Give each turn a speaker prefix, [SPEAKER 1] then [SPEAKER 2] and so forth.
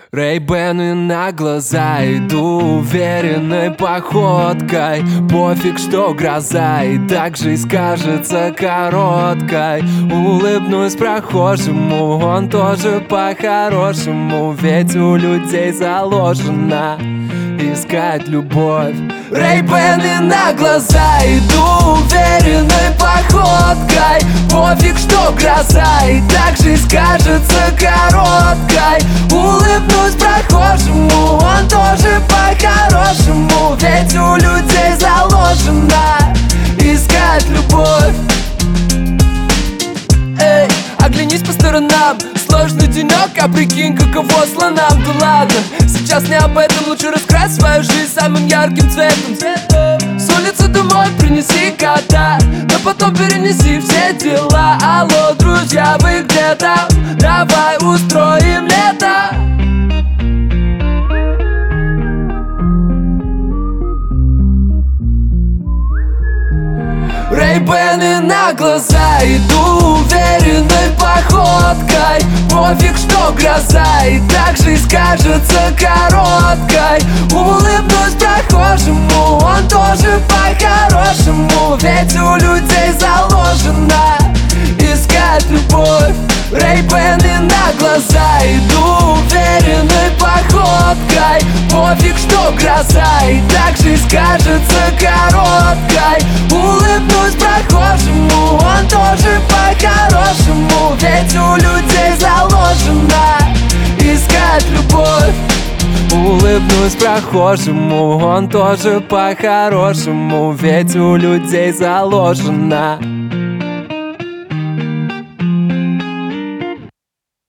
[SPEAKER 1] Рэй-бэны на глаза, иду уверенной походкой. Пофиг, что гроза, и так жизнь кажется короткой. Улыбнусь прохожему, он тоже по-хорошему. Ведь у людей заложено искать любовь. Рэй-бэны на глаза, иду уверенной походкой. Пофиг, что гроза, и так жизнь кажется короткой. Улыбнусь прохожему, он тоже по-хорошему. Ведь у людей заложено искать любовь. Эй, оглянись по сторонам, сложный денек, а прикинь, каково слонам. Да ладно, сейчас не об этом, лучше раскрась свою жизнь самым ярким цветом. С улицы домой принеси кота, но потом перенеси все дела. Алло, друзья, вы где там? Давай устроим лето. Рэй-бэны на глаза, иду уверенной походкой. Пофиг, что гроза, и так жизнь кажется короткой. Улыбнусь прохожему, он тоже по-хорошему. Ведь у людей заложено искать любовь. Рэй-бэны на глаза, иду уверенной походкой. Пофиг, что гроза, и так жизнь кажется короткой. Улыбнусь прохожему, он тоже по-хорошему. Ведь у людей заложено искать любовь. Улыбнусь прохожему, он тоже по-хорошему. Ведь у людей заложено